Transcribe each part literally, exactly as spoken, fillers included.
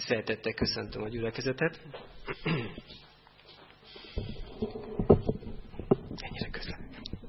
Szeretettel köszöntöm a gyülekezetet. Ennyire közben.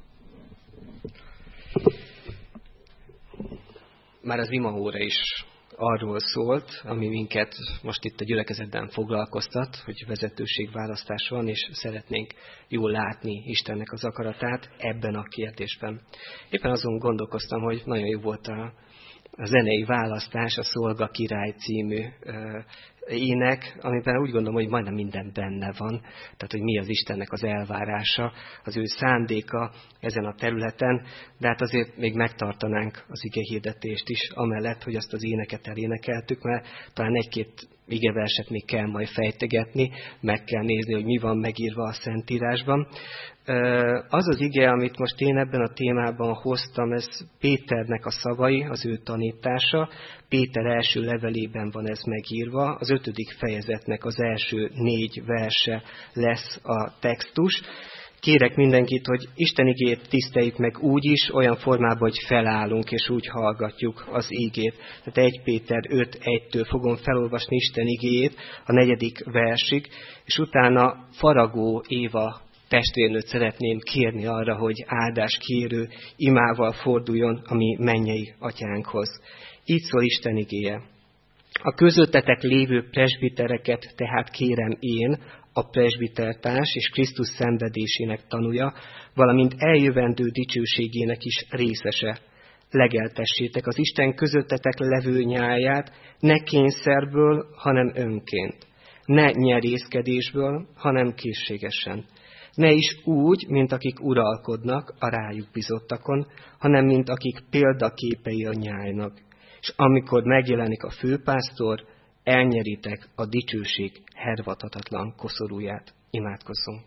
Már az imaóra is arról szólt, ami minket most itt a gyülekezetben foglalkoztat, hogy vezetőségválasztás van, és szeretnénk jól látni Istennek az akaratát ebben a kérdésben. Éppen azon gondolkoztam, hogy nagyon jó volt a A zenei választás, a Szolga Király című ö, ének, amiben úgy gondolom, hogy majdnem minden benne van. Tehát, hogy mi az Istennek az elvárása, az ő szándéka ezen a területen, de hát azért még megtartanánk az igehirdetést is, amellett, hogy azt az éneket elénekeltük, mert talán egy-két igeverset még kell majd fejtegetni, meg kell nézni, hogy mi van megírva a Szentírásban. Az az ige, amit most én ebben a témában hoztam, ez Péternek a szavai, az ő tanítása. Péter első levelében van ez megírva, az ötödik fejezetnek az első négy verse lesz a textus. Kérek mindenkit, hogy Isten igét tiszteljük meg úgy is, olyan formában, hogy felállunk és úgy hallgatjuk az igét. Tehát egy Péter öt egytől fogom felolvasni Isten igéjét a negyedik versig, és utána Faragó Éva testvérnőt szeretném kérni arra, hogy áldáskérő imával forduljon a mi mennyei atyánkhoz. Így szól Isten igéje. A közöttetek lévő presbitereket tehát kérem én, a presbitertárs és Krisztus szenvedésének tanúja, valamint eljövendő dicsőségének is részese. Legeltessétek az Isten közöttetek levő nyáját, ne kényszerből, hanem önként. Ne nyerészkedésből, hanem készségesen. Ne is úgy, mint akik uralkodnak a rájuk bizottakon, hanem mint akik példaképei a nyájnak. És amikor megjelenik a főpásztor, elnyeritek a dicsőség hervadhatatlan koszorúját. Imádkozzunk.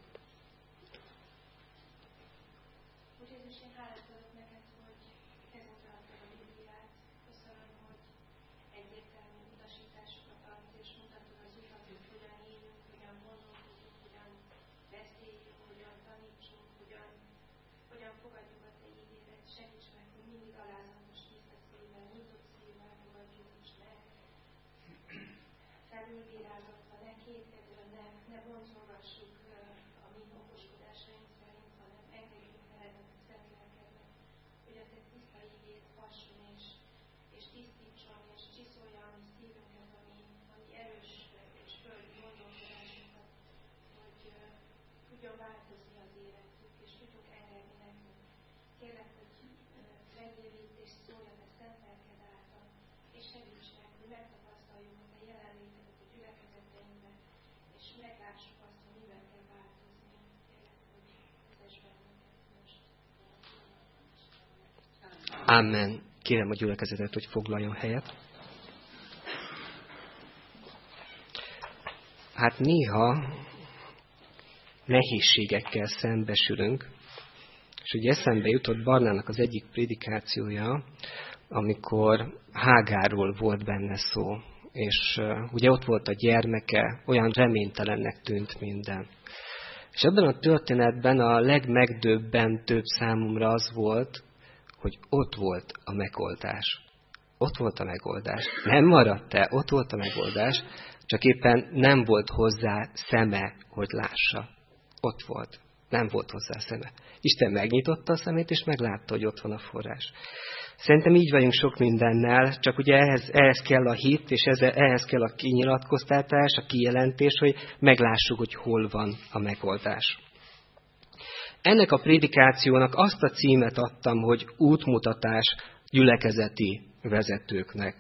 Amen. Kérem a gyülekezetet, hogy foglaljon helyet. Hát néha nehézségekkel szembesülünk, és ugye eszembe jutott Barnának az egyik prédikációja, amikor Hágárról volt benne szó, és uh, ugye ott volt a gyermeke, olyan reménytelennek tűnt minden. És ebben a történetben a legmegdöbbentőbb számomra az volt, hogy ott volt a megoldás. Ott volt a megoldás. Nem maradt el, ott volt a megoldás, csak éppen nem volt hozzá szeme, hogy lássa. Ott volt. Nem volt hozzá szeme. Isten megnyitotta a szemét, és meglátta, hogy ott van a forrás. Szerintem így vagyunk sok mindennel, csak ugye ehhez, ehhez kell a hit, és ehhez kell a kinyilatkoztatás, a kijelentés, hogy meglássuk, hogy hol van a megoldás. Ennek a prédikációnak azt a címet adtam, hogy útmutatás gyülekezeti vezetőknek.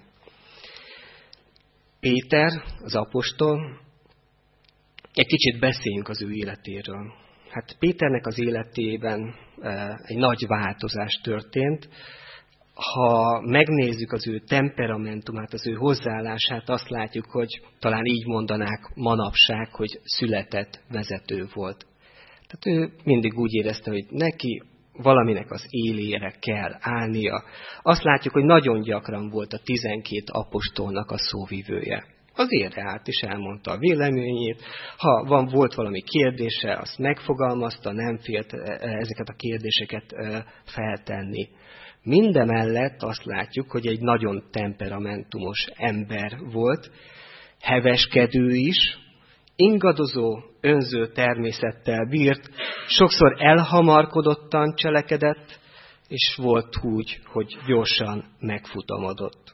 Péter, az apostol, egy kicsit beszéljünk az ő életéről. Hát Péternek az életében egy nagy változás történt. Ha megnézzük az ő temperamentumát, az ő hozzáállását, azt látjuk, hogy talán így mondanák manapság, hogy született vezető volt. Tehát ő mindig úgy érezte, hogy neki valaminek az élére kell állnia. Azt látjuk, hogy nagyon gyakran volt a tizenkét apostolnak a szóvivője. Az érre állt és elmondta a véleményét. Ha van, volt valami kérdése, azt megfogalmazta, nem félt ezeket a kérdéseket feltenni. Mindemellett azt látjuk, hogy egy nagyon temperamentumos ember volt, heveskedő is, ingadozó, önző természettel bírt, sokszor elhamarkodottan cselekedett, és volt úgy, hogy gyorsan megfutamodott.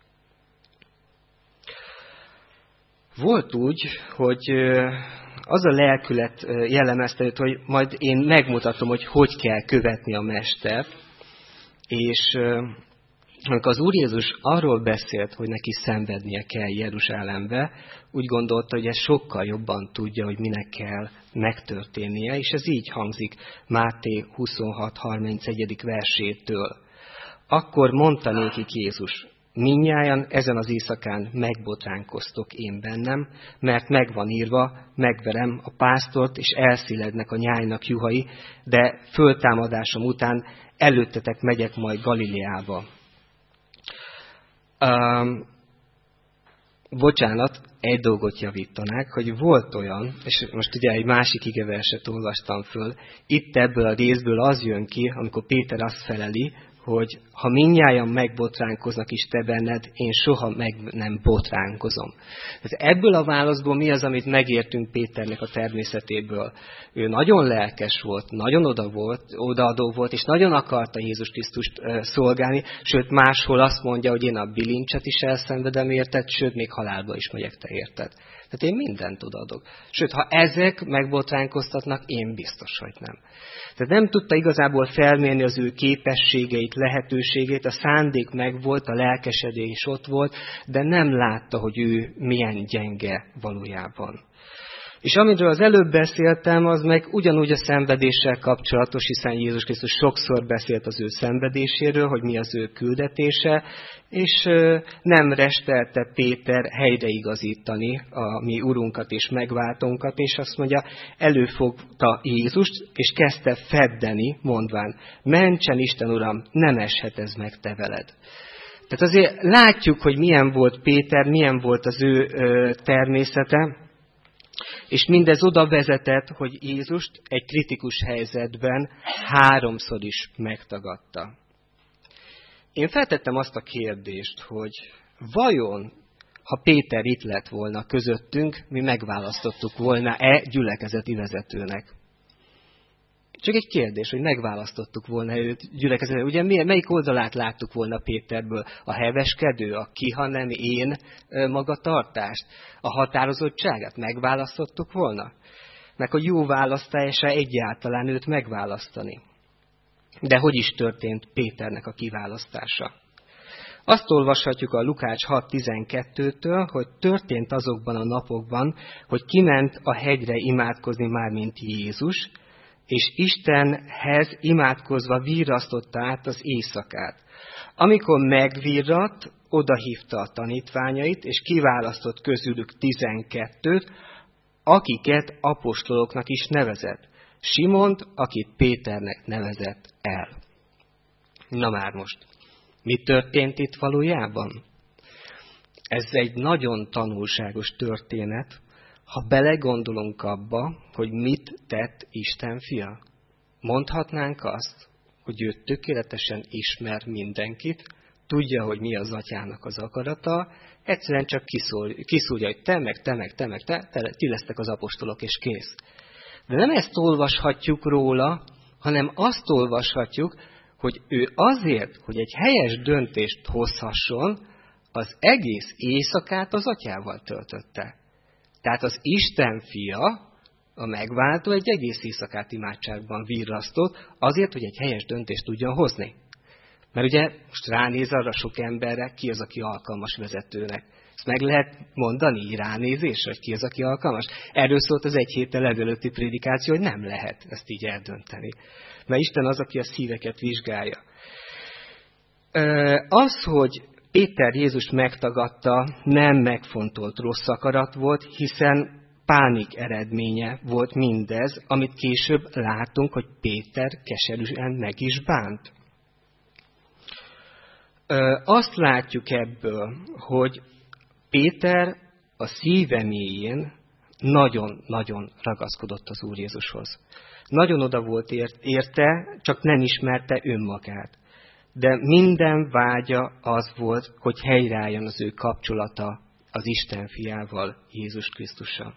Volt úgy, hogy az a lelkület jellemezte őt, hogy majd én megmutatom, hogy hogy kell követni a mestert, és amikor az Úr Jézus arról beszélt, hogy neki szenvednie kell Jeruzsálembe, úgy gondolta, hogy ez sokkal jobban tudja, hogy minek kell megtörténnie, és ez így hangzik Máté huszonhat harmincegy versétől. Akkor mondta nékik Jézus: mindnyájan ezen az éjszakán megbotránkoztok én bennem, mert megvan írva, megverem a pásztort, és elszilednek a nyájnak juhai, de föltámadásom után előttetek megyek majd Galileába. Um, bocsánat, egy dolgot javítanák, hogy volt olyan, és most ugye egy másik igeverset olvastam föl, itt ebből a részből az jön ki, amikor Péter azt feleli, hogy ha mindnyájan megbotránkoznak is te benned, én soha meg nem botránkozom. Tehát ebből a válaszból mi az, amit megértünk Péternek a természetéből? Ő nagyon lelkes volt, nagyon oda volt, odaadó volt, és nagyon akarta Jézus Krisztust szolgálni, sőt máshol azt mondja, hogy én a bilincset is elszenvedem érted, sőt még halálba is megyek te érted. Tehát én mindent odaadok. Sőt, ha ezek megbotránkoztatnak, én biztos, hogy nem. Tehát nem tudta igazából felmérni az ő képességeit, lehetőségét, a szándék megvolt, a lelkesedés ott volt, de nem látta, hogy ő milyen gyenge valójában. És amiről az előbb beszéltem, az meg ugyanúgy a szenvedéssel kapcsolatos, hiszen Jézus Krisztus sokszor beszélt az ő szenvedéséről, hogy mi az ő küldetése, és nem restelte Péter helyreigazítani a mi urunkat és megváltónkat, és azt mondja, előfogta Jézust, és kezdte feddeni, mondván, mentsen Isten Uram, nem eshet ez meg te veled. Tehát azért látjuk, hogy milyen volt Péter, milyen volt az ő természete, és mindez oda vezetett, hogy Jézust egy kritikus helyzetben háromszor is megtagadta. Én feltettem azt a kérdést, hogy vajon, ha Péter itt lett volna közöttünk, mi megválasztottuk volna-e gyülekezeti vezetőnek? Csak egy kérdés, hogy megválasztottuk volna őt gyülekezetben. Ugye melyik oldalát láttuk volna Péterből? A heveskedő, a ki, ha nem én magatartást? A határozottságát megválasztottuk volna? Meg hogy jó választása egyáltalán őt megválasztani. De hogy is történt Péternek a kiválasztása? Azt olvashatjuk a Lukács hat tizenkettőtől, hogy történt azokban a napokban, hogy kiment a hegyre imádkozni már, mint Jézus, és Istenhez imádkozva virrasztotta át az éjszakát. Amikor megvirradt, odahívta a tanítványait, és kiválasztott közülük tizenkettőt, akiket apostoloknak is nevezett. Simont, akit Péternek nevezett el. Na már most, mi történt itt valójában? Ez egy nagyon tanulságos történet, ha belegondolunk abba, hogy mit tett Isten fia. Mondhatnánk azt, hogy ő tökéletesen ismer mindenkit, tudja, hogy mi az atyának az akarata, egyszerűen csak kiszól, kiszúrja, hogy te meg, te meg, te meg, te, te, ti lesztek az apostolok, és kész. De nem ezt olvashatjuk róla, hanem azt olvashatjuk, hogy ő azért, hogy egy helyes döntést hozhasson, az egész éjszakát az atyával töltötte. Tehát az Isten fia, a megváltó egy egész éjszakát imádságban virrasztott, azért, hogy egy helyes döntést tudjon hozni. Mert ugye most ránéz arra sok emberre, ki az, aki alkalmas vezetőnek. Ezt meg lehet mondani ránézésre, hogy ki az, aki alkalmas? Erről szólt az egy héttel ezelőtti prédikáció, hogy nem lehet ezt így eldönteni. Mert Isten az, aki a szíveket vizsgálja. Az, hogy Péter Jézus megtagadta, nem megfontolt rossz akarat volt, hiszen pánik eredménye volt mindez, amit később látunk, hogy Péter keserűen meg is bánt. Azt látjuk ebből, hogy Péter a szíve mélyén nagyon-nagyon ragaszkodott az Úr Jézushoz. Nagyon oda volt érte, csak nem ismerte önmagát. De minden vágya az volt, hogy helyreálljon az ő kapcsolata az Isten fiával, Jézus Krisztussal.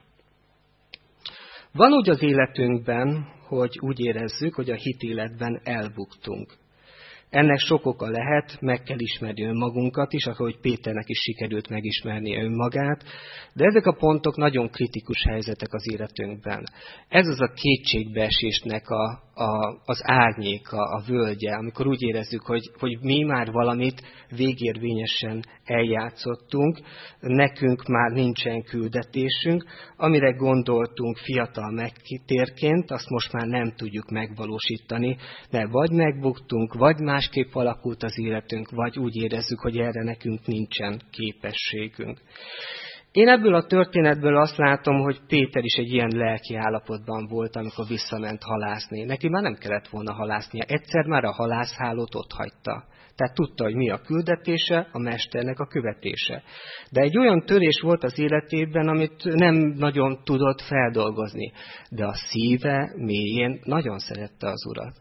Van úgy az életünkben, hogy úgy érezzük, hogy a hitéletben elbuktunk. Ennek sok oka lehet, meg kell ismerni önmagunkat is, ahogy Péternek is sikerült megismerni önmagát, de ezek a pontok nagyon kritikus helyzetek az életünkben. Ez az a kétségbeesésnek a, a, az árnyéka, a völgye, amikor úgy érezzük, hogy, hogy mi már valamit végérvényesen eljátszottunk, nekünk már nincsen küldetésünk, amire gondoltunk fiatal megtérként, azt most már nem tudjuk megvalósítani, mert vagy megbuktunk, vagy másképp alakult az életünk, vagy úgy érezzük, hogy erre nekünk nincsen képességünk. Én ebből a történetből azt látom, hogy Péter is egy ilyen lelki állapotban volt, amikor visszament halászni. Neki már nem kellett volna halásznia, egyszer már a halászhálót ott hagyta. Tehát tudta, hogy mi a küldetése, a mesternek a követése. De egy olyan törés volt az életében, amit nem nagyon tudott feldolgozni. De a szíve mélyén nagyon szerette az Urat.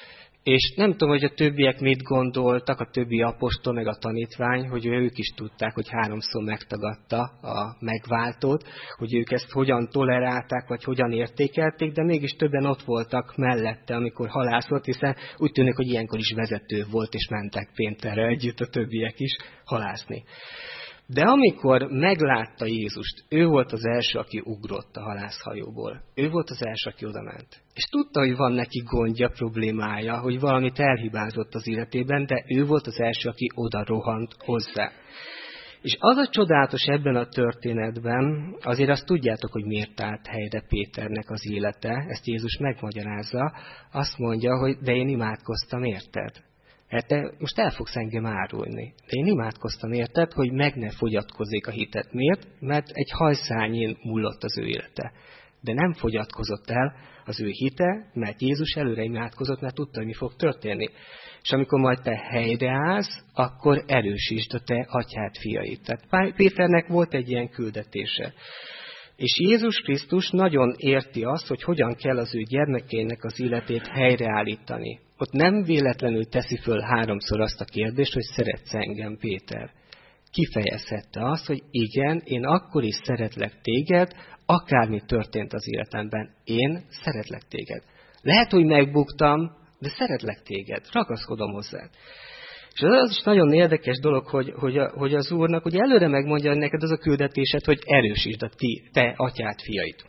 És nem tudom, hogy a többiek mit gondoltak, a többi apostol meg a tanítvány, hogy ők is tudták, hogy háromszor megtagadta a megváltót, hogy ők ezt hogyan tolerálták, vagy hogyan értékelték, de mégis többen ott voltak mellette, amikor halászott, hiszen úgy tűnik, hogy ilyenkor is vezető volt, és mentek Péterrel együtt a többiek is halászni. De amikor meglátta Jézust, ő volt az első, aki ugrott a halászhajóból. Ő volt az első, aki odament. És tudta, hogy van neki gondja, problémája, hogy valamit elhibázott az életében, de ő volt az első, aki oda rohant hozzá. És az a csodálatos ebben a történetben, azért azt tudjátok, hogy miért állt helyre Péternek az élete, ezt Jézus megmagyarázza, azt mondja, hogy de én imádkoztam, érted? Hát te most el fogsz engem árulni. De én imádkoztam, érted, hogy meg ne fogyatkozzék a hitet. Miért? Mert egy hajszányén múlott az ő élete. De nem fogyatkozott el az ő hite, mert Jézus előre imádkozott, mert tudta, hogy mi fog történni. És amikor majd te helyreállsz, akkor erősítsd a te atyád fiait. Tehát Péternek volt egy ilyen küldetése. És Jézus Krisztus nagyon érti azt, hogy hogyan kell az ő gyermekének az életét helyreállítani. Ott nem véletlenül teszi föl háromszor azt a kérdést, hogy szeretsz engem, Péter. Kifejezhette azt, hogy igen, én akkor is szeretlek téged, akármi történt az életemben. Én szeretlek téged. Lehet, hogy megbuktam, de szeretlek téged, ragaszkodom hozzád. És az is nagyon érdekes dolog, hogy, hogy, a, hogy az Úrnak ugye előre megmondja neked az a küldetésed, hogy erősítsd a ti, te atyád fiait.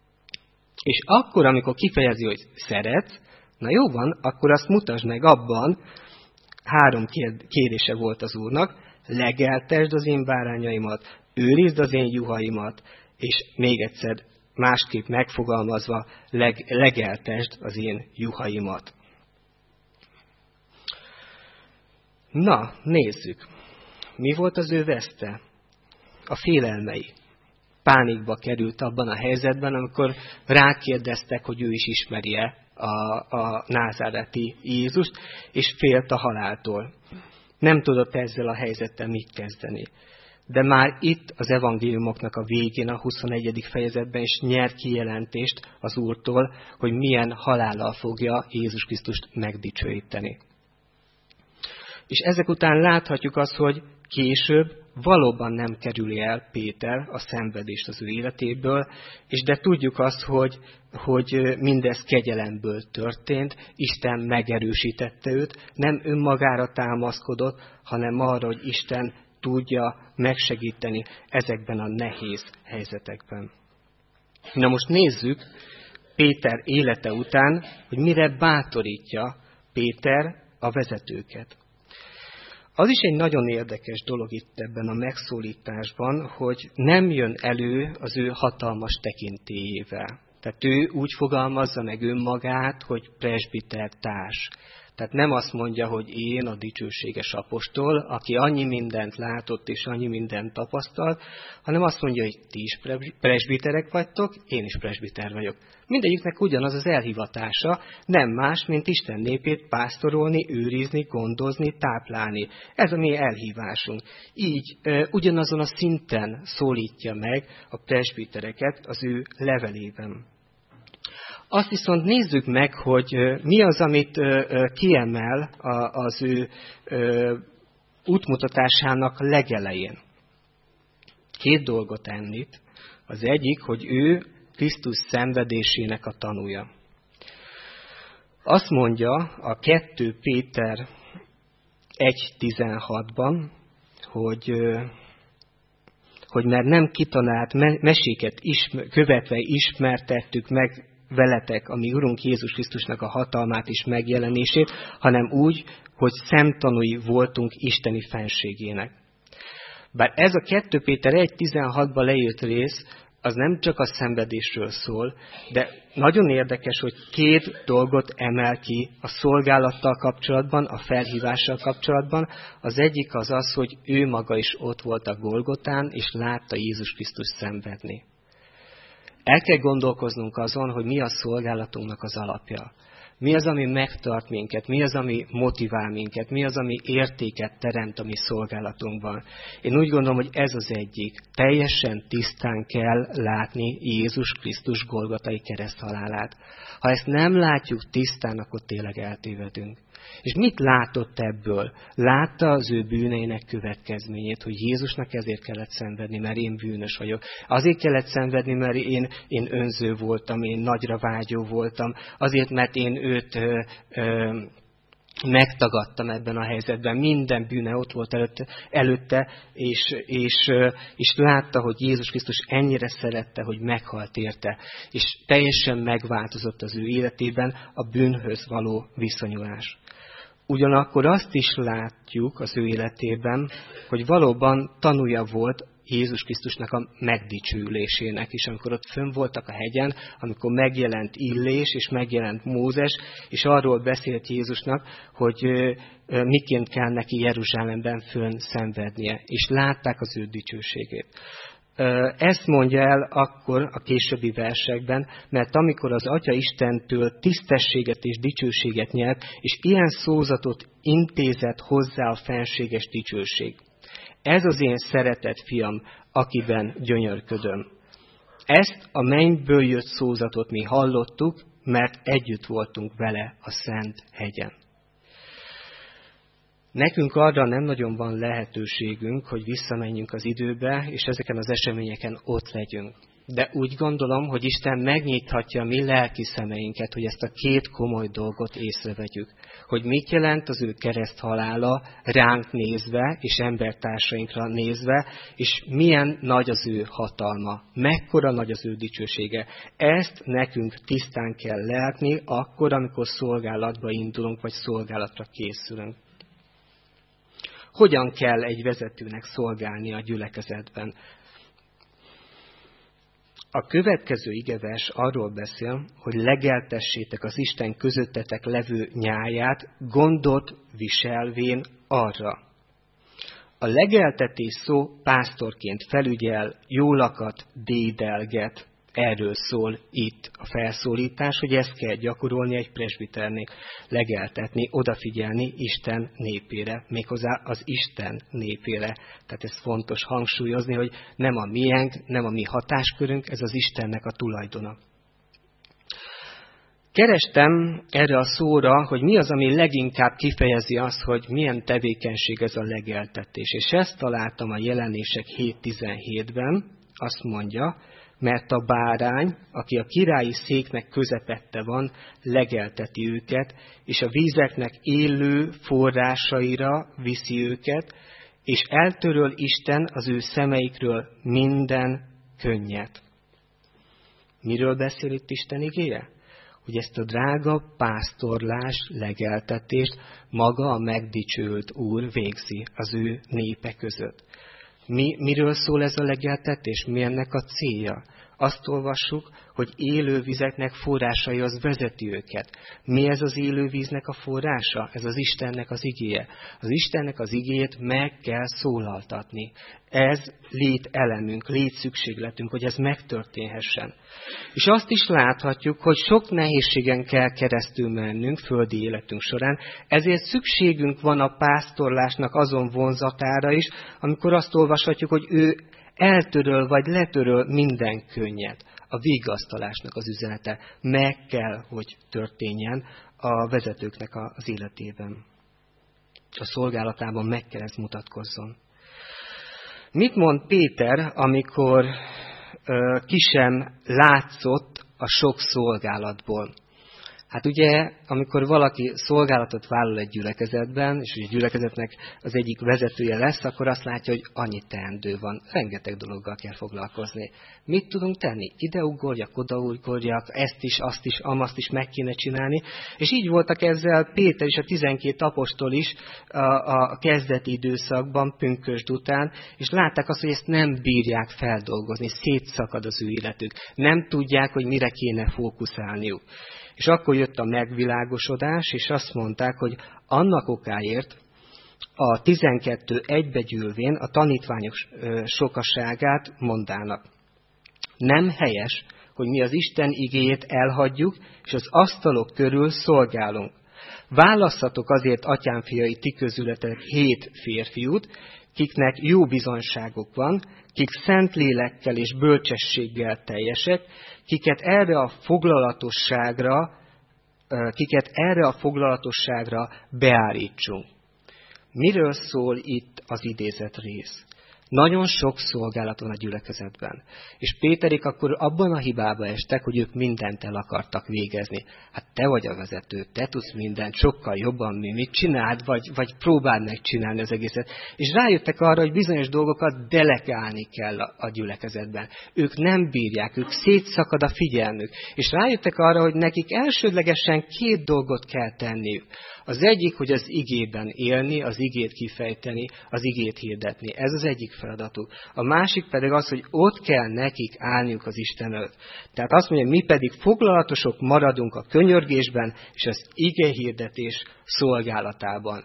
És akkor, amikor kifejezi, hogy szeret, na jó van, akkor azt mutasd meg abban, három kérése volt az Úrnak, legeltesd az én bárányaimat, őrizd az én juhaimat, és még egyszer másképp megfogalmazva, leg, legeltesd az én juhaimat. Na, nézzük. Mi volt az ő veszte? A félelmei. Pánikba került abban a helyzetben, amikor rákérdeztek, hogy ő is ismeri-e a, a názáreti Jézust, és félt a haláltól. Nem tudott ezzel a helyzettel mit kezdeni. De már itt az evangéliumoknak a végén, a huszonegyedik fejezetben is nyer kijelentést az Úrtól, hogy milyen halállal fogja Jézus Krisztust megdicsőíteni. És ezek után láthatjuk azt, hogy később valóban nem kerüli el Péter a szenvedést az ő életéből, és de tudjuk azt, hogy, hogy mindez kegyelemből történt, Isten megerősítette őt, nem önmagára támaszkodott, hanem arra, hogy Isten tudja megsegíteni ezekben a nehéz helyzetekben. Na most nézzük Péter élete után, hogy mire bátorítja Péter a vezetőket. Az is egy nagyon érdekes dolog itt ebben a megszólításban, hogy nem jön elő az ő hatalmas tekintélyével. Tehát ő úgy fogalmazza meg önmagát, hogy presbiter társ. Tehát nem azt mondja, hogy én a dicsőséges apostol, aki annyi mindent látott és annyi mindent tapasztalt, hanem azt mondja, hogy ti is presbiterek vagytok, én is presbiter vagyok. Mindegyiknek ugyanaz az elhivatása, nem más, mint Isten népét pásztorolni, őrizni, gondozni, táplálni. Ez a mi elhívásunk. Így ugyanazon a szinten szólítja meg a presbitereket az ő levelében. Azt viszont nézzük meg, hogy mi az, amit kiemel az ő útmutatásának legelején. Két dolgot említ. Az egyik, hogy ő Krisztus szenvedésének a tanúja. Azt mondja a kettő Péter egy tizenhatban, hogy, hogy mert nem kitalált meséket ismer, követve ismertettük meg veletek, ami Urunk Jézus Krisztusnak a hatalmát és megjelenését, hanem úgy, hogy szemtanúi voltunk isteni fenségének. Bár ez a kettő Péter egy tizenhatban leírt rész, az nem csak a szenvedésről szól, de nagyon érdekes, hogy két dolgot emel ki a szolgálattal kapcsolatban, a felhívással kapcsolatban. Az egyik az az, hogy ő maga is ott volt a Golgotán, és látta Jézus Krisztus szenvedni. El kell gondolkoznunk azon, hogy mi a szolgálatunknak az alapja. Mi az, ami megtart minket, mi az, ami motivál minket, mi az, ami értéket teremt a mi szolgálatunkban. Én úgy gondolom, hogy ez az egyik. Teljesen tisztán kell látni Jézus Krisztus golgotai kereszthalálát. Ha ezt nem látjuk tisztán, akkor tényleg eltévedünk. És mit látott ebből? Látta az ő bűneinek következményét, hogy Jézusnak ezért kellett szenvedni, mert én bűnös vagyok. Azért kellett szenvedni, mert én, én önző voltam, én nagyra vágyó voltam. Azért, mert én őt ö, ö, megtagadtam ebben a helyzetben. Minden bűne ott volt előtte, előtte és, és, és látta, hogy Jézus Krisztus ennyire szerette, hogy meghalt érte. És teljesen megváltozott az ő életében a bűnhöz való viszonyulás. Ugyanakkor azt is látjuk az ő életében, hogy valóban tanúja volt Jézus Krisztusnak a megdicsőülésének is, amikor ott fönn voltak a hegyen, amikor megjelent Illés és megjelent Mózes, és arról beszélt Jézusnak, hogy miként kell neki Jeruzsálemben fönn szenvednie, és látták az ő dicsőségét. Ezt mondja el akkor a későbbi versekben, mert amikor az Atya Istentől tisztességet és dicsőséget nyert, és ilyen szózatot intézett hozzá a fenséges dicsőség. Ez az én szeretett fiam, akiben gyönyörködöm. Ezt a mennyből jött szózatot mi hallottuk, mert együtt voltunk vele a Szent hegyen. Nekünk arra nem nagyon van lehetőségünk, hogy visszamenjünk az időbe, és ezeken az eseményeken ott legyünk. De úgy gondolom, hogy Isten megnyithatja a mi lelki szemeinket, hogy ezt a két komoly dolgot észrevegyük. Hogy mit jelent az ő kereszthalála ránk nézve, és embertársainkra nézve, és milyen nagy az ő hatalma, mekkora nagy az ő dicsősége. Ezt nekünk tisztán kell látni akkor, amikor szolgálatba indulunk, vagy szolgálatra készülünk. Hogyan kell egy vezetőnek szolgálni a gyülekezetben? A következő igevers arról beszél, hogy legeltessétek az Isten közöttetek levő nyáját, gondot viselvén arra. A legeltetés szó pásztorként felügyel, jólakat dédelget. Erről szól itt a felszólítás, hogy ezt kell gyakorolni egy presbiternék, legeltetni, odafigyelni Isten népére, méghozzá az Isten népére. Tehát ez fontos hangsúlyozni, hogy nem a miénk, nem a mi hatáskörünk, ez az Istennek a tulajdona. Kerestem erre a szóra, hogy mi az, ami leginkább kifejezi azt, hogy milyen tevékenység ez a legeltetés. És ezt találtam a Jelenések hét tizenhétben, azt mondja, mert a bárány, aki a királyi széknek közepette van, legelteti őket, és a vízeknek élő forrásaira viszi őket, és eltöröl Isten az ő szemeikről minden könnyet. Miről beszél itt Isten igéje? Hogy ezt a drága pásztorlás, legeltetést maga a megdicsőült Úr végzi az ő népe között. Mi, miről szól ez a legeltetés? Mi ennek a célja? Azt olvassuk, hogy élővizeknek forrásaihoz vezeti őket. Mi ez az élővíznek a forrása? Ez az Istennek az igéje. Az Istennek az igéjét meg kell szólaltatni. Ez lételemünk, létszükségletünk, hogy ez megtörténhessen. És azt is láthatjuk, hogy sok nehézségen kell keresztül mennünk földi életünk során, ezért szükségünk van a pásztorlásnak azon vonzatára is, amikor azt olvashatjuk, hogy ő eltöröl vagy letöröl minden könnyet. A vigasztalásnak az üzenete meg kell, hogy történjen a vezetőknek az életében. A szolgálatában meg kell ez mutatkozzon. Mit mond Péter, amikor ö, ki sem látszott a sok szolgálatból? Hát ugye, amikor valaki szolgálatot vállal egy gyülekezetben, és ugye a gyülekezetnek az egyik vezetője lesz, akkor azt látja, hogy annyi teendő van, rengeteg dologgal kell foglalkozni. Mit tudunk tenni? Ide ugorjak, oda ugorjak, ezt is, azt is, amazt is meg kéne csinálni. És így voltak ezzel Péter és a tizenkét apostol is a, a kezdeti időszakban, pünkösd után, és látták azt, hogy ezt nem bírják feldolgozni, szétszakad az ő életük. Nem tudják, hogy mire kéne fókuszálniuk. És akkor jött a megvilágosodás, és azt mondták, hogy annak okáért a tizenkettő egybegyűlvén a tanítványok sokaságát mondának. Nem helyes, hogy mi az Isten igéjét elhagyjuk, és az asztalok körül szolgálunk. Válasszatok azért, atyám fiai, ti közületek hét férfiút, kiknek jó bizonyságok van, kik szent lélekkel és bölcsességgel teljesek, kiket erre a foglalatosságra, kiket erre a foglalatosságra beállítsunk. Miről szól itt az idézett rész? Nagyon sok szolgálat van a gyülekezetben. És Péterék akkor abban a hibába estek, hogy ők mindent el akartak végezni. Hát te vagy a vezető, te tudsz mindent sokkal jobban, mi mit csináld, vagy, vagy próbáld megcsinálni az egészet. És rájöttek arra, hogy bizonyos dolgokat delegálni kell a, a gyülekezetben. Ők nem bírják, ők szétszakad a figyelmük. És rájöttek arra, hogy nekik elsődlegesen két dolgot kell tenniük. Az egyik, hogy az igében élni, az igét kifejteni, az igét hirdetni. Ez az egyik feladatuk. A másik pedig az, hogy ott kell nekik állniuk az Isten előtt. Tehát azt mondja, mi pedig foglalatosok maradunk a könyörgésben és az ige hirdetés szolgálatában.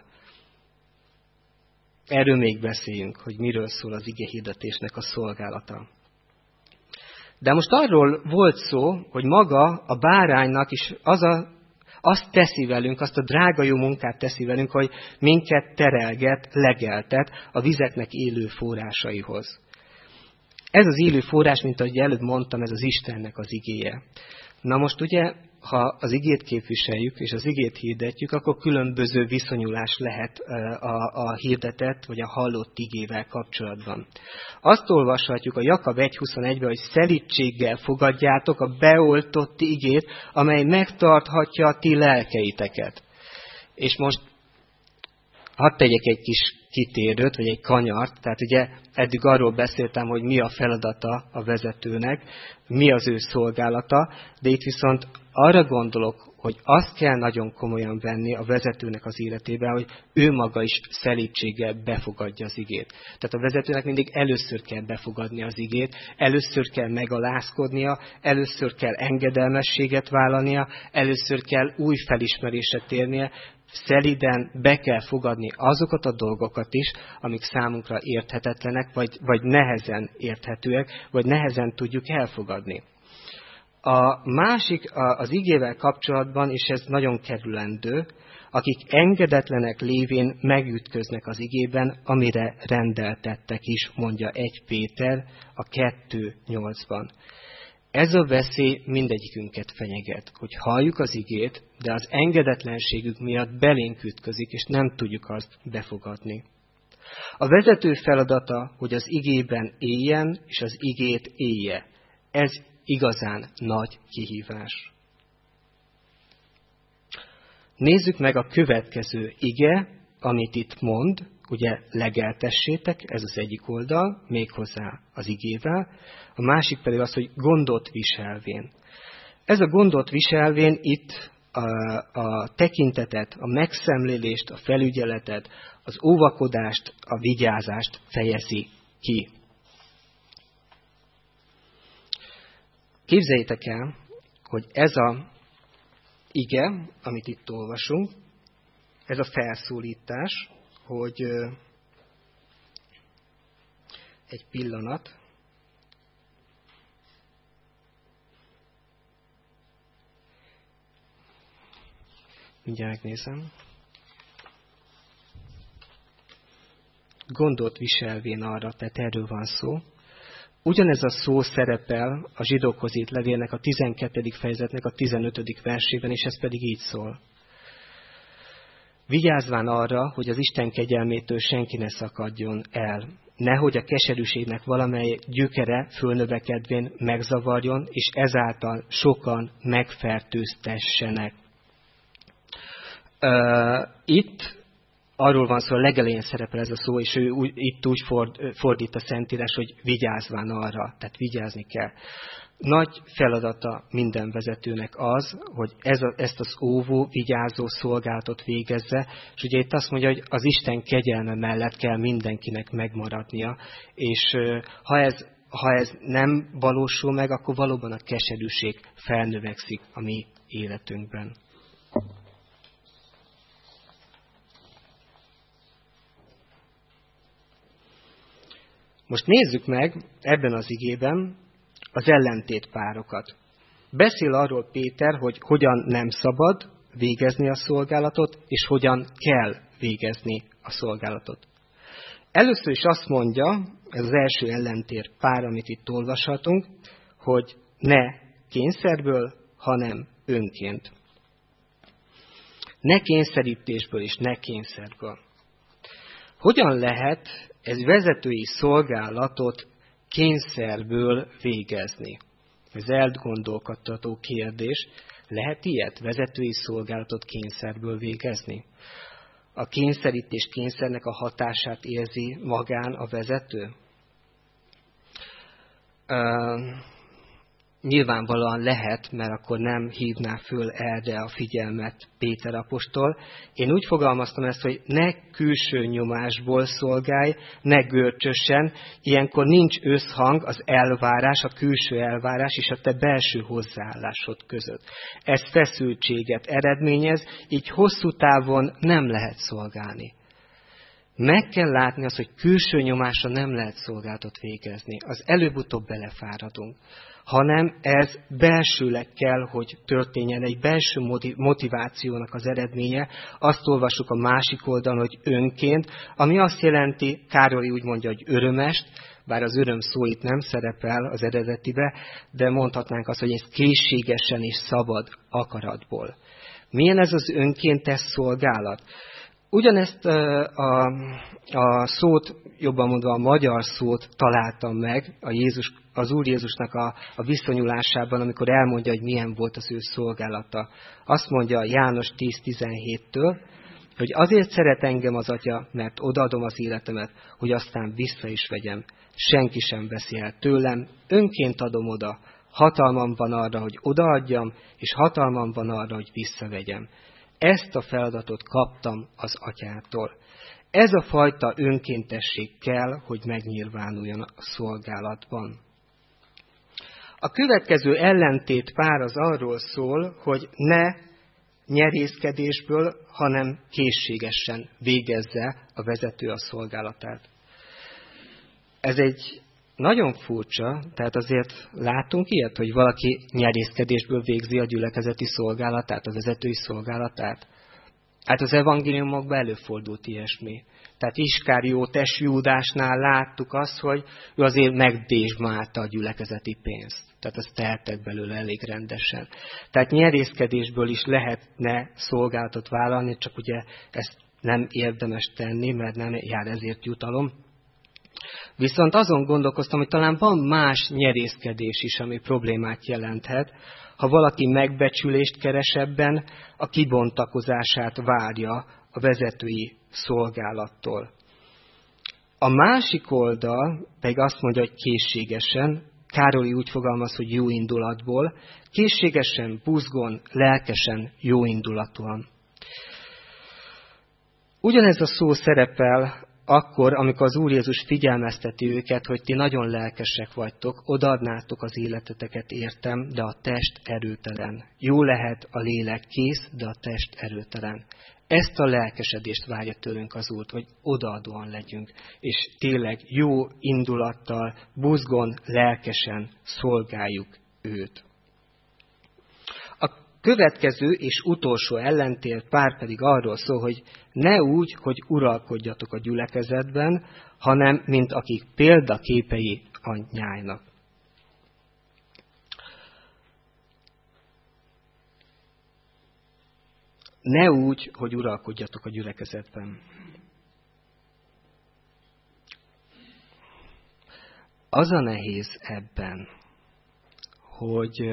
Erről még beszéljünk, hogy miről szól az ige hirdetésnek a szolgálata. De most arról volt szó, hogy maga a báránynak is az a azt teszi velünk, azt a drága jó munkát teszi velünk, hogy minket terelget, legeltet a vizeknek élő forrásaihoz. Ez az élő forrás, mint ahogy előbb mondtam, ez az Istennek az igéje. Na most ugye, ha az igét képviseljük, és az igét hirdetjük, akkor különböző viszonyulás lehet a, a hirdetett, vagy a hallott igével kapcsolatban. Azt olvashatjuk a Jakab egy huszonegyben, hogy szelídséggel fogadjátok a beoltott igét, amely megtarthatja a ti lelkeiteket. És most hadd tegyek egy kis kitérőt, vagy egy kanyart. Tehát ugye eddig arról beszéltem, hogy mi a feladata a vezetőnek, mi az ő szolgálata, de itt viszont arra gondolok, hogy azt kell nagyon komolyan venni a vezetőnek az életében, hogy ő maga is szelídséggel befogadja az igét. Tehát a vezetőnek mindig először kell befogadni az igét, először kell megalázkodnia, először kell engedelmességet vállalnia, először kell új felismerésre térnie, szeliden be kell fogadni azokat a dolgokat is, amik számunkra érthetetlenek, vagy, vagy nehezen érthetőek, vagy nehezen tudjuk elfogadni. A másik az igével kapcsolatban, és ez nagyon kerülendő, akik engedetlenek lévén megütköznek az igében, amire rendeltettek is, mondja egy Péter a kettő nyolcban. Ez a veszély mindegyikünket fenyeget, hogy halljuk az igét, de az engedetlenségük miatt belénk ütközik, és nem tudjuk azt befogadni. A vezető feladata, hogy az igében éljen, és az igét élje. Ez igazán nagy kihívás. Nézzük meg a következő ige, amit itt mond, ugye legeltessétek, ez az egyik oldal, méghozzá az igével, a másik pedig az, hogy gondot viselvén. Ez a gondot viselvén itt a, a tekintetet, a megszemlélést, a felügyeletet, az óvakodást, a vigyázást fejezi ki. Képzeljétek el, hogy ez a ige, amit itt olvasunk, ez a felszólítás, hogy egy pillanat, mindjárt megnézem, gondot viselvén arra, tehát erről van szó. Ugyanez a szó szerepel a zsidókhoz írt levélnek a tizenkettedik fejezetnek a tizenötödik versében, és ez pedig így szól. Vigyázván arra, hogy az Isten kegyelmétől senki ne szakadjon el. nehogy a keserűségnek valamely gyökere fölnövekedvén megzavarjon, és ezáltal sokan megfertőztessenek. Uh, itt arról van szó, a legelején szerepel ez a szó, és ő úgy, itt úgy ford, fordít a Szentírás, hogy vigyázván arra, tehát vigyázni kell. Nagy feladata minden vezetőnek az, hogy ez a, ezt az óvó, vigyázó szolgálatot végezze, és ugye itt azt mondja, hogy az Isten kegyelme mellett kell mindenkinek megmaradnia, és ha ez, ha ez nem valósul meg, akkor valóban a keserűség felnövekszik a mi életünkben. Most nézzük meg ebben az igében az ellentétpárokat. Beszél arról Péter, hogy hogyan nem szabad végezni a szolgálatot, és hogyan kell végezni a szolgálatot. Először is azt mondja, ez az első ellentétpár, amit itt olvashatunk, hogy ne kényszerből, hanem önként. Ne kényszerítésből és ne kényszerből. Hogyan lehet egy vezetői szolgálatot kényszerből végezni? Ez elgondolkodtató kérdés. Lehet ilyet, vezetői szolgálatot kényszerből végezni? A kényszerítés kényszernek a hatását érzi magán a vezető? Uh, Nyilvánvalóan lehet, mert akkor nem hívná föl erre a figyelmet Péter apostol. Én úgy fogalmaztam ezt, hogy ne külső nyomásból szolgálj, ne görcsösen, ilyenkor nincs összhang az elvárás, a külső elvárás és a te belső hozzáállásod között. Ez feszültséget eredményez, így hosszú távon nem lehet szolgálni. Meg kell látni azt, hogy külső nyomásra nem lehet szolgálatot végezni. Az előbb-utóbb belefáradunk. Hanem ez belsőleg kell, hogy történjen, egy belső motivációnak az eredménye. Azt olvassuk a másik oldalon, hogy önként, ami azt jelenti, Károly úgy mondja, hogy örömest, bár az öröm szó itt nem szerepel az eredetibe, de mondhatnánk azt, hogy ez készségesen és szabad akaratból. Milyen ez az önkéntes szolgálat? Ugyanezt a, a szót, jobban mondva a magyar szót találtam meg a Jézus, az Úr Jézusnak a, a viszonyulásában, amikor elmondja, hogy milyen volt az ő szolgálata. Azt mondja János tíz tizenhéttől, hogy azért szeret engem az Atya, mert odaadom az életemet, hogy aztán vissza is vegyem. Senki sem veszi el tőlem, önként adom oda. Hatalmam van arra, hogy odaadjam, és hatalmam van arra, hogy visszavegyem. Ezt a feladatot kaptam az Atyától. Ez a fajta önkéntesség kell, hogy megnyilvánuljon a szolgálatban. A következő ellentét pár az arról szól, hogy ne nyerészkedésből, hanem készségesen végezze a vezető a szolgálatát. Ez egy nagyon furcsa, tehát azért látunk ilyet, hogy valaki nyerészkedésből végzi a gyülekezeti szolgálatát, a vezetői szolgálatát. Hát az evangéliumokban előfordult ilyesmi. Tehát Iskáriótes Júdásnál láttuk azt, hogy ő azért megdésmálta a gyülekezeti pénzt. Tehát azt teltek belőle elég rendesen. Tehát nyerészkedésből is lehetne szolgálatot vállalni, csak ugye ezt nem érdemes tenni, mert nem jár ezért jutalom. Viszont azon gondolkoztam, hogy talán van más nyerészkedés is, ami problémát jelenthet, ha valaki megbecsülést keres ebben, a kibontakozását várja a vezetői szolgálattól. A másik oldal pedig azt mondja, hogy készségesen, Károly úgy fogalmaz, hogy jó indulatból, készségesen, buzgón, lelkesen, jó indulatúan. Ugyanez a szó szerepel akkor, amikor az Úr Jézus figyelmezteti őket, hogy ti nagyon lelkesek vagytok, odaadnátok az életeteket értem, de a test erőtelen. Jó lehet a lélek kész, de a test erőtelen. Ezt a lelkesedést várja tőlünk az Úr, hogy odaadóan legyünk, és tényleg jó indulattal, buzgón, lelkesen szolgáljuk őt. Következő és utolsó ellentét pár pedig arról szól, hogy ne úgy, hogy uralkodjatok a gyülekezetben, hanem mint akik példaképei a nyájnak. Ne úgy, hogy uralkodjatok a gyülekezetben. az a nehéz ebben, hogy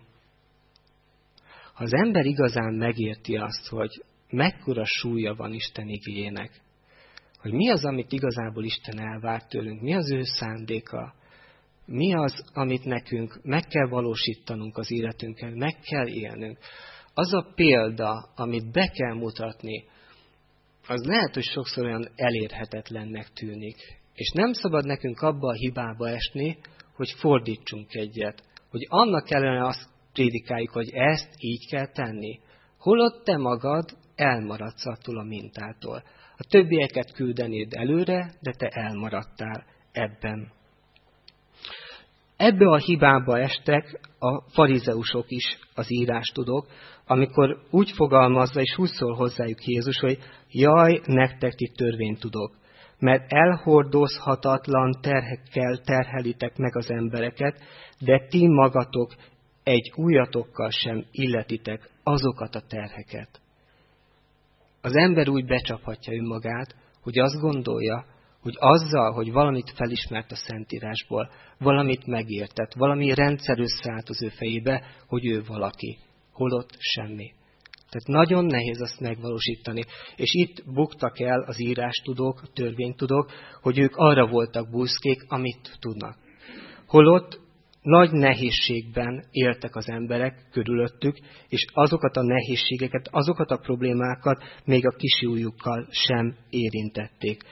ha az ember igazán megérti azt, hogy mekkora súlya van Isten igéjének, hogy mi az, amit igazából Isten elvár tőlünk, mi az ő szándéka, mi az, amit nekünk meg kell valósítanunk az életünkön, meg kell élnünk. Az a példa, amit be kell mutatni, az lehet, hogy sokszor olyan elérhetetlennek tűnik. És nem szabad nekünk abba a hibába esni, hogy fordítsunk egyet. Hogy annak kellene azt prédikáljuk, hogy ezt így kell tenni. Holott te magad elmaradsz attól a mintától. A többieket küldenéd előre, de te elmaradtál ebben. Ebbe a hibába estek a farizeusok is, az írástudók, amikor úgy fogalmazza, és úgy szól hozzájuk Jézus, hogy jaj, nektek ti törvénytudók, mert elhordozhatatlan terhekkel terhelitek meg az embereket, de ti magatok egy ujjatokkal sem illetitek azokat a terheket. Az ember úgy becsaphatja önmagát, hogy azt gondolja, hogy azzal, hogy valamit felismert a Szentírásból, valamit megértett, valami rendszer összeállt az ő fejébe, hogy ő valaki. Holott semmi. Tehát nagyon nehéz azt megvalósítani. És itt buktak el az írástudók, a törvénytudók, hogy ők arra voltak buszkék, amit tudnak. Holott nagy nehézségben éltek az emberek körülöttük, és azokat a nehézségeket, azokat a problémákat még a kisi ujjukkal sem érintették.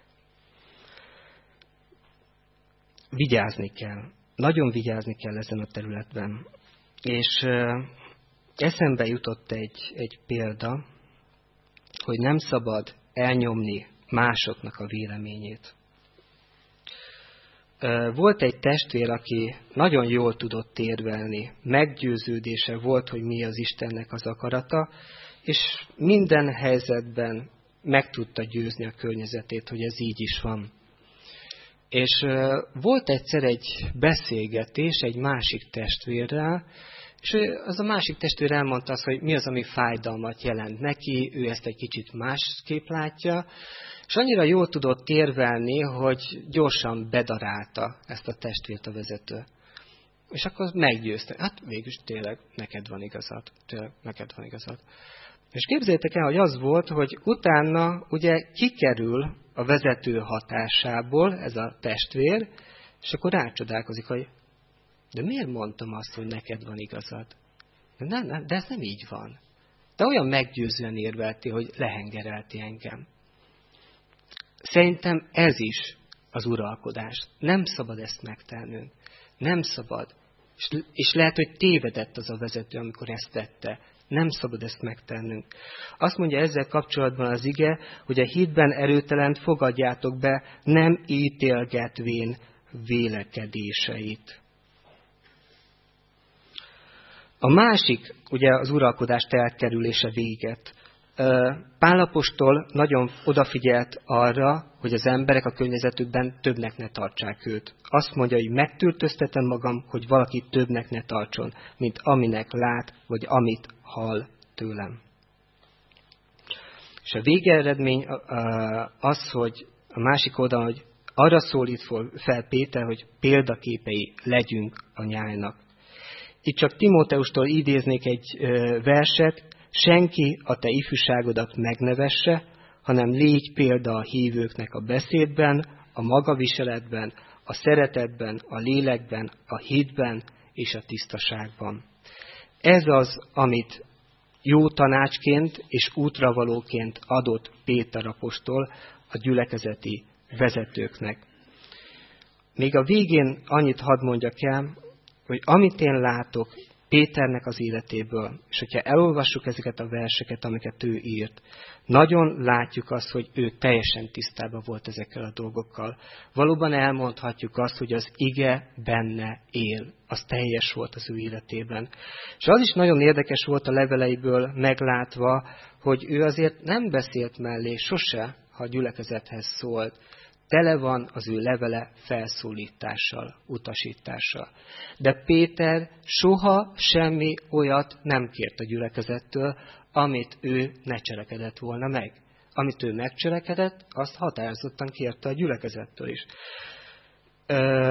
Vigyázni kell. Nagyon vigyázni kell ezen a területben. És eszembe jutott egy, egy példa, hogy nem szabad elnyomni másoknak a véleményét. Volt egy testvér, aki nagyon jól tudott érvelni, meggyőződése volt, hogy mi az Istennek az akarata, és minden helyzetben meg tudta győzni a környezetét, hogy ez így is van. És volt egyszer egy beszélgetés egy másik testvérrel, és az a másik testvér elmondta azt, hogy mi az, ami fájdalmat jelent neki, ő ezt egy kicsit másképp látja, és annyira jól tudott érvelni, hogy gyorsan bedarálta ezt a testvért a vezető. És akkor meggyőzte. Hát végülis tényleg neked van igazad. Tényleg neked van igazad. És képzeljétek el, hogy az volt, hogy utána ugye kikerül a vezető hatásából ez a testvér, és akkor rácsodálkozik, hogy de miért mondtam azt, hogy neked van igazad? De, nem, nem, de ez nem így van. De olyan meggyőzően érvelti, hogy lehengerelti engem. Szerintem ez is az uralkodás. Nem szabad ezt megtennünk. Nem szabad. És, és lehet, hogy tévedett az a vezető, amikor ezt tette. Nem szabad ezt megtennünk. Azt mondja ezzel kapcsolatban az ige, hogy a hitben erőtelent fogadjátok be, nem ítélgetvén vélekedéseit. A másik, ugye az uralkodást elkerülése véget. Pál apostol nagyon odafigyelt arra, hogy az emberek a környezetükben többnek ne tartsák őt. Azt mondja, hogy megtürtöztetem magam, hogy valaki többnek ne tartson, mint aminek lát, vagy amit hall tőlem. És a végeredmény az, hogy a másik oldalon, hogy arra szólít fel Péter, hogy példaképei legyünk a nyájnak. Itt csak Timóteustól idéznék egy verset, senki a te ifjúságodat megnevesse, hanem légy példa a hívőknek a beszédben, a magaviseletben, a szeretetben, a lélekben, a hitben és a tisztaságban. Ez az, amit jó tanácsként és útravalóként adott Péter apostol a gyülekezeti vezetőknek. Még a végén annyit hadd mondjak el, hogy amit én látok Péternek az életéből, és hogyha elolvassuk ezeket a verseket, amiket ő írt, nagyon látjuk azt, hogy ő teljesen tisztában volt ezekkel a dolgokkal. Valóban elmondhatjuk azt, hogy az ige benne él. Az teljes volt az ő életében. És az is nagyon érdekes volt a leveleiből meglátva, hogy ő azért nem beszélt mellé sose, ha a gyülekezethez szólt. Tele van az ő levele felszólítással, utasítással. De Péter soha semmi olyat nem kért a gyülekezettől, amit ő ne cselekedett volna meg. Amit ő megcselekedett, azt határozottan kérte a gyülekezettől is.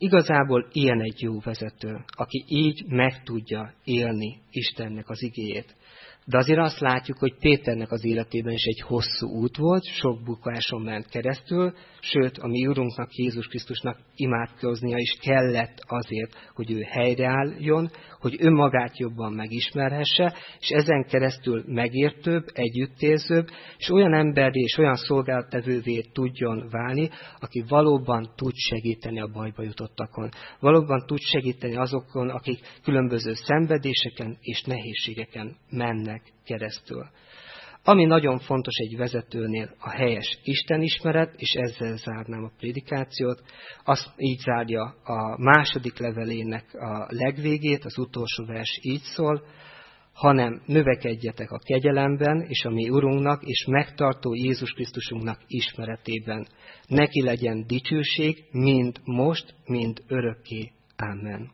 Igazából ilyen egy jó vezető, aki így meg tudja élni Istennek az igéjét. De azért azt látjuk, hogy Péternek az életében is egy hosszú út volt, sok bukáson ment keresztül, sőt, a mi Urunknak, Jézus Krisztusnak imádkoznia is kellett azért, hogy ő helyreálljon, hogy önmagát jobban megismerhesse, és ezen keresztül megértőbb, együttérzőbb, és olyan emberré és olyan szolgálattevővé tudjon válni, aki valóban tud segíteni a bajba jutottakon. Valóban tud segíteni azokon, akik különböző szenvedéseken és nehézségeken mennek keresztül. Ami nagyon fontos egy vezetőnél, a helyes istenismeret, és ezzel zárnám a prédikációt, azt így zárja a második levelének a legvégét, az utolsó vers így szól, hanem növekedjetek a kegyelemben, és a mi Urunknak és megtartó Jézus Krisztusunknak ismeretében. Neki legyen dicsőség, mind most, mind örökké. Amen.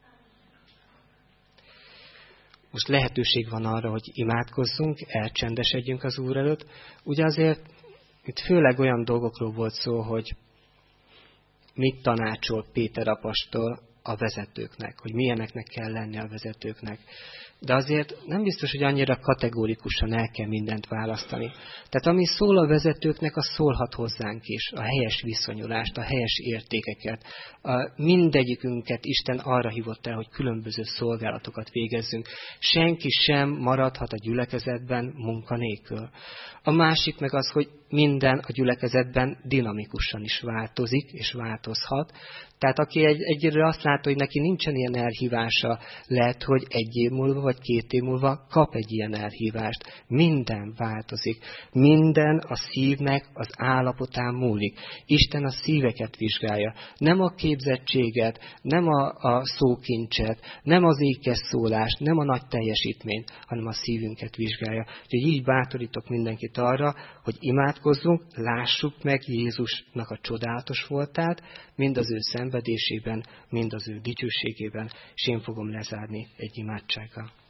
Most lehetőség van arra, hogy imádkozzunk, elcsendesedjünk az Úr előtt. Ugye azért itt főleg olyan dolgokról volt szó, hogy mit tanácsol Péter apostol a vezetőknek, hogy milyeneknek kell lenni a vezetőknek. De azért nem biztos, hogy annyira kategórikusan el kell mindent választani. Tehát ami szól a vezetőknek, az szólhat hozzánk is. A helyes viszonyulást, a helyes értékeket. A mindegyikünket Isten arra hívott el, hogy különböző szolgálatokat végezzünk. Senki sem maradhat a gyülekezetben munkanélkül. A másik meg az, hogy minden a gyülekezetben dinamikusan is változik és változhat. Tehát aki egy, egyre azt látja, hogy neki nincsen ilyen elhívása, lehet, hogy egy év múlva vagy két év múlva kap egy ilyen elhívást. Minden változik. Minden a szívnek az állapotán múlik. Isten a szíveket vizsgálja. Nem a képzettséget, nem a, a szókincset, nem az ékes szólást, nem a nagy teljesítményt, hanem a szívünket vizsgálja. Úgyhogy így bátorítok mindenkit arra, hogy imádkozzunk, lássuk meg Jézusnak a csodálatos voltát, mind az ő szenvedésében, mind az ő dicsőségében, és én fogom lezárni egy imádsággal.